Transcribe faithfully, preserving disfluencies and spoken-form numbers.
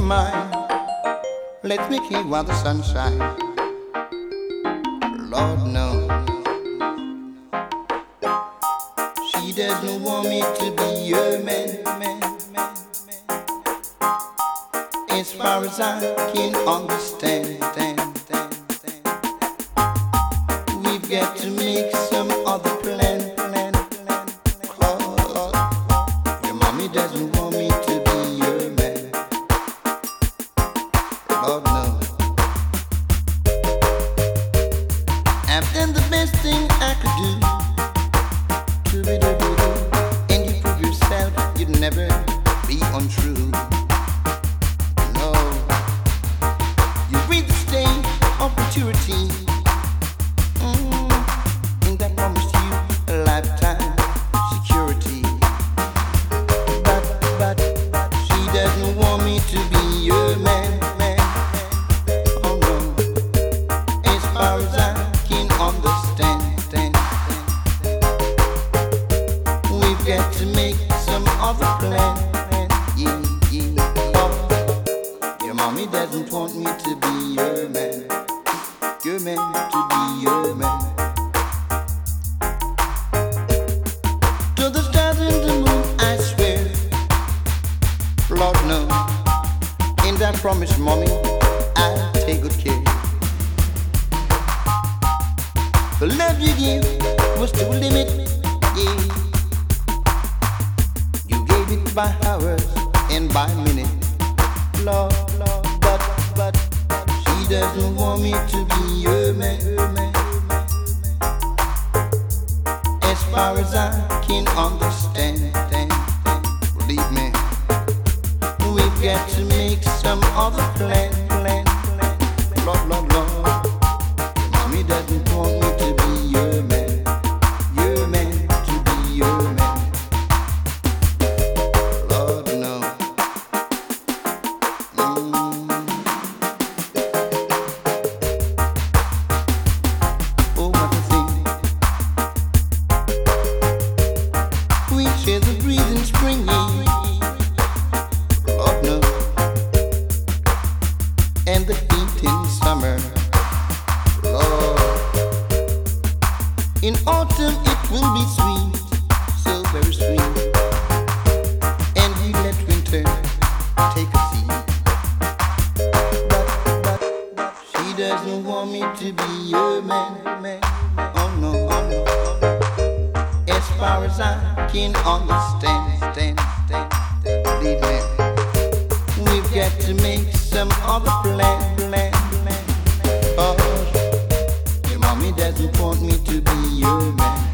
mine. Let's make hay while the sun shines. Lord knows she doesn't want me to be her man, man, man, man. As far as I can understand, stand, stand, stand. We've got to make some other plan, plan, plan, plan. Your mommy doesn't want me to be your man. Lord knows I've done the best thing I could do. And you prove yourself you'd never be untrue. No, you reach the stage of maturity, mm, and that promised you a lifetime security. But, but, but she doesn't want me to be your man, man, man. Oh no, as far as I can understand, stand, we've got to make some other plan, plan. Yeah, yeah. Oh, your mommy doesn't want me to be your man, your man, to be your man. To the stars and the moon, I swear, Lord knows, and I promise, mommy, I'll take good care. The love you give was to a limit, yeah. You gave it by hours and by minutes, Lord, Lord. But, but, but she doesn't want me to be your man, your man. As far as I can understand, stand, stand. Believe me, we've got to make some other plan, plan, plan. Lord, Lord, Lord. Mommy doesn't want me to be your man, your man, to be your man. Lord, no. Mm. Oh, what a thing. We share the breeze in spring, Lord, no. And the heat in summer, Lord. In autumn it will be sweet, so very sweet. And we let winter take a seat. But, but, but she doesn't want me to be your man, man. Oh no, oh no, oh no. As far as I can understand, stand, stand, stand. Believe me, we've got to make some other plan, plan, plan. Oh, your mommy doesn't want me to be your man.